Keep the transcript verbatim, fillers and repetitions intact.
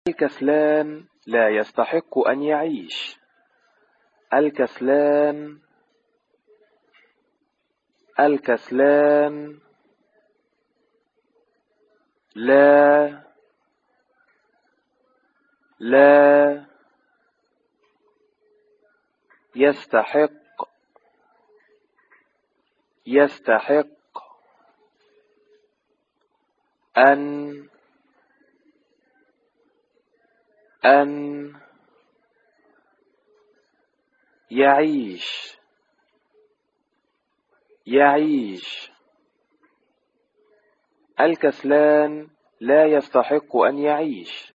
الكسلان لا يستحق أن يعيش. الكسلان الكسلان لا لا يستحق يستحق أن أن يعيش يعيش. الكسلان لا يستحق أن يعيش.